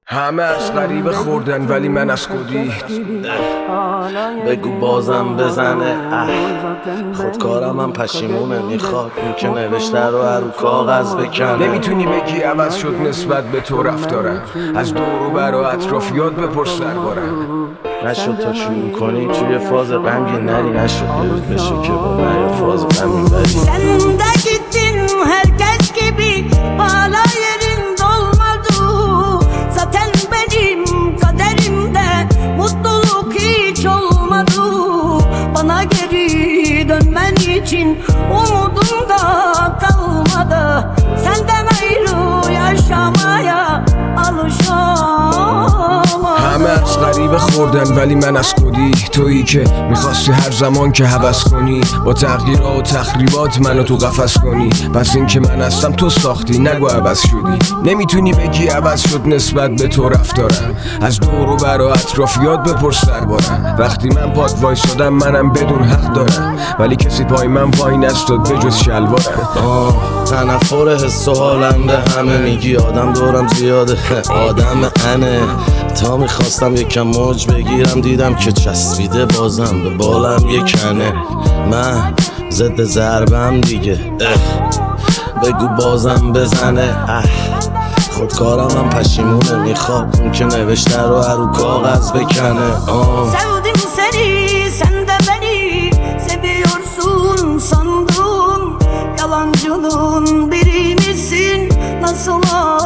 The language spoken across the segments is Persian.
همه از غریبه خوردن ولی من از خودی. بگو بازم بزنه. خودکارم هم پشیمونه، میخواد این که نوشته رو کاغذ بکنه. نمیتونی بگی عوض شد نسبت به تو رفتارم، از دور و بر و اطرافیات بپرس دربارم. نشد تا شروع کنی توی فاز غمگین نری، نشد یاد بشه که با من فاز غمگین بری. Sen de gittin herkes gibi, hala yerin dolmadı. Zaten benim kaderimde mutluluk hiç olmadı. Bana geri dönmen için umudum da kalmadı. Senden ayrı yaşamaya alışamam. همه از غریبه خوردن ولی من از خودی. تویی که میخواستی هر زمان که هوس کنی با تغییرات و تخریبات منو تو قفس کنی. پس این که من هستم تو ساختی، نگو عوض شدی. نمیتونی بگی عوض شد نسبت به تو رفتارم، از دور و بر و اطرافیات بپرس دربارم. وقتی من پات وایسادم منم بدون حق دارم، ولی کسی پای من وای نستاد بجز شلوارم. تنفر حس و حالم به همه میگی آدم دورم زیاده، آدم انه. تا میخواستم یکم موج بگیرم دیدم که چسبیده بازم به بالم یکنه. من ضد ضربم دیگه، بگو بازم بزنه. خودکارم هم پشیمونه، میخواد اون که نوشته رو کاغذ بکنه. Sevdim seni, sen de beni seviyorsun sandım. Yalancının biriymişsin, nasıl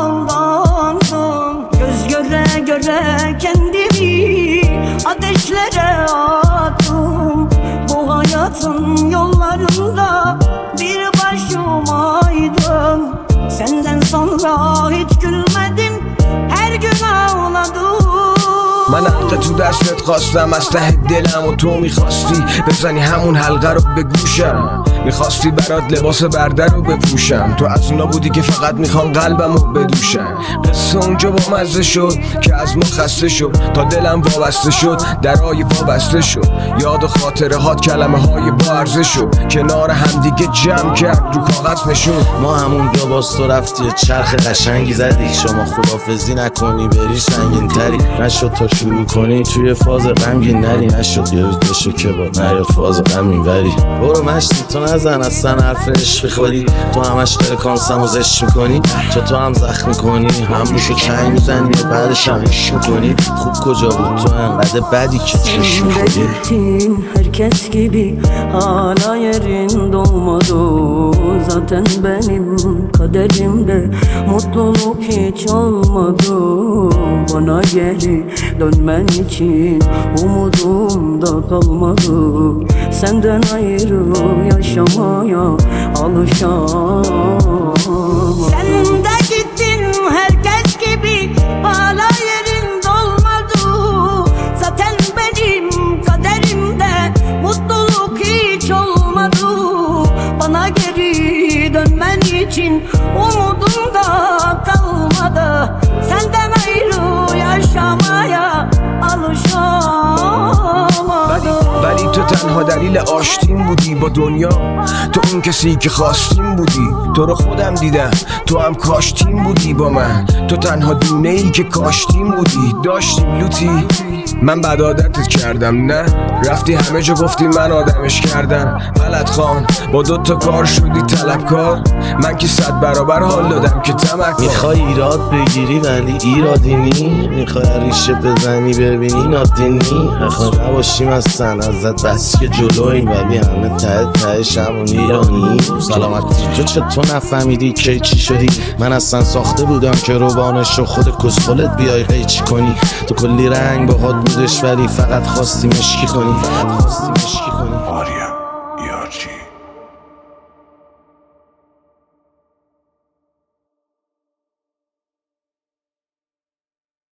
aldandım. Göz göre göre kendimi ateşlere attım. Bu hayatın yollarında bir başımaydım. Senden sonra hiç gülmedim, her gün ağladım. من حق تو دستت خواستم از ته دلم و تو میخواستی بزنی همون حلقه رو به گوشم. میخواستی برات لباس برده رو بپوشم، تو از اونا بودی که فقط میخوان قلبم رو بدوشم. قصه اونجا با مزه شد که از ما خسته شد، تا دلم وابسته شد درای وابسته شد. یاد و خاطره هات کلمه های با ارزه شد، کنار همدیگه جمع کرد رو کاغذ نشون. ما همونجا باز تو رفتی چرخ قشنگی زدی، شما خدافزی نکنی بری سنگین تری. نشد تا شروع کنی توی فاز غمگین نری، نشد یاد بشه که با من فاز غمگین بری. برو مشتی تو نزن اصلا حرف عشق بخوری، تو همش فرکانسم و زشت میکنی. چه تو هم زخم میکنی هم روشو چنگ میزنی و بعدش هم عشق میکنی. خوب کجا بود تو انقدر بدی که چشم میخوری. Gittin herkes gibi, hala yerin dolmadı. Zaten benim kaderimde mutluluk hiç olmadı. Bana geri dönmen için umudum da kalmadı. Senden ayrı yaşamaya alışamam. Sen de gittin herkes gibi, hala yerin dolmadı. Zaten benim kaderimde mutluluk hiç olmadı. Bana geri dönmen için umudum da kalmadı. Senden ayrı yaşamaya alışamadım. ولی تو تنها دلیل آشتیم بودی با دنیا، تو اون کسی که خواستیم بودی. تو رو خودم دیدم، تو هم کاشتیم بودی با من. تو تنها دونه ای که کاشتیم بودی. داشتیم لوتی، من بد عادتت کردم نه؟ رفتی همه جا گفتی من آدمش کردم. غلط خان با 2 تا کار شدی طلبکار، من که 100 برابر حال دادم که تمکن. میخوای ایراد بگیری ولی ایرادی نی، میخوای ریشه بزنی ببینی نادینی. نخوای نباشیم هستن ازت بس که جلویم، ولی همه ته تهش همون ایرانی. سلامتی تو چطور نفهمیدی که چی شدی؟ من اصلا ساخته بودم که روبانش رو خود کسخلت بیای قیچی کنی. تو کلی رنگ باهات بودش ولی فقط خواستی مشکی کنی. آریا یارچی